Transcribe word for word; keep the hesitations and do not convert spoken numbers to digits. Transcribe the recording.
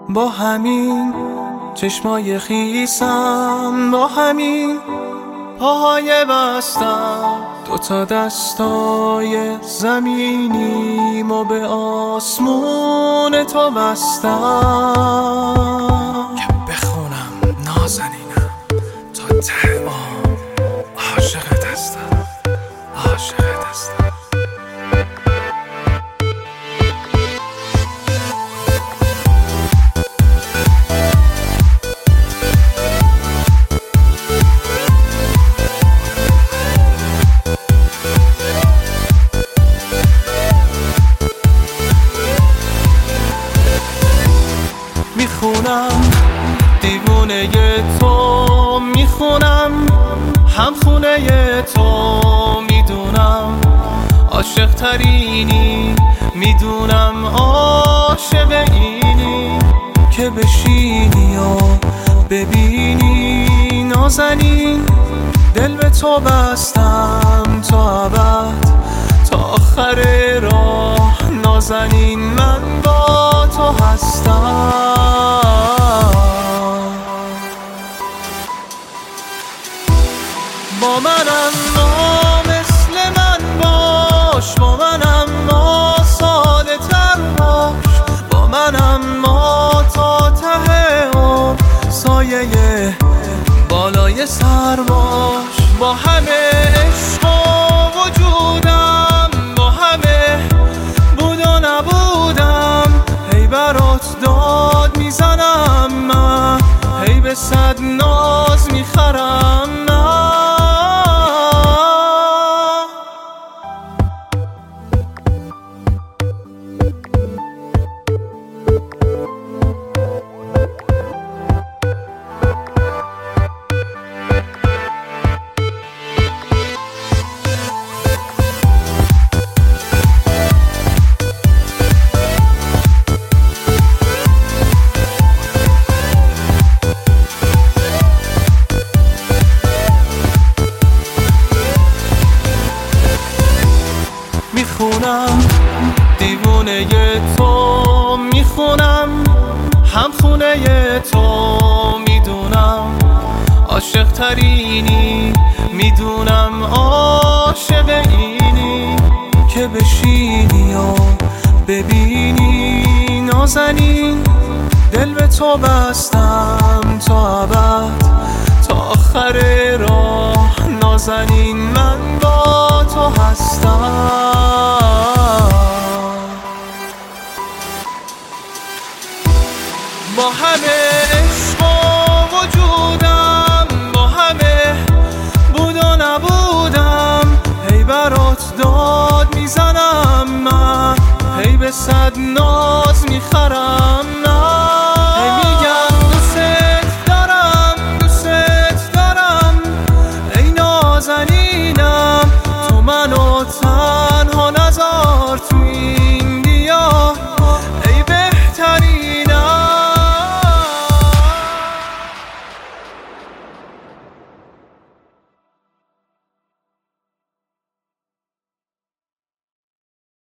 با همین چشمای خیسم، با همین پاهای بستم، دوتا دستای زمینیم و به آسمون تو بستم که بخونم نازنینم تا ته آن عاشقت هستم، عاشقت هستم. میخونم دیوونه تو، میخونم هم خونه تو، میدونم عاشق ترینی، میدونم عاشق اینی که بشینی و ببینی نازنین، دل به تو بستم تا ابد، تا آخر راه نازنین من با تو هستم. با من اما مثل من باش، با من اما ساده تر باش، با من اما تا ته عمر سایه بالای سر باش. با همه عشق و وجودم، با همه بود و نبودم، هی برات داد میزنم من، هی به صد ناز میخرم من. میخونم دیوونه تو، میخونم هم خونه تو، میدونم عاشق ترینی، میدونم عاشق اینی که بشینی و ببینی نازنین، دل به تو بستم تا ابد، تا آخر راه نازنین من با تو هستم. با همه عشق و وجودم، با همه بود و نبودم، هی برات داد میزنم من، هی به صد ناز میخرم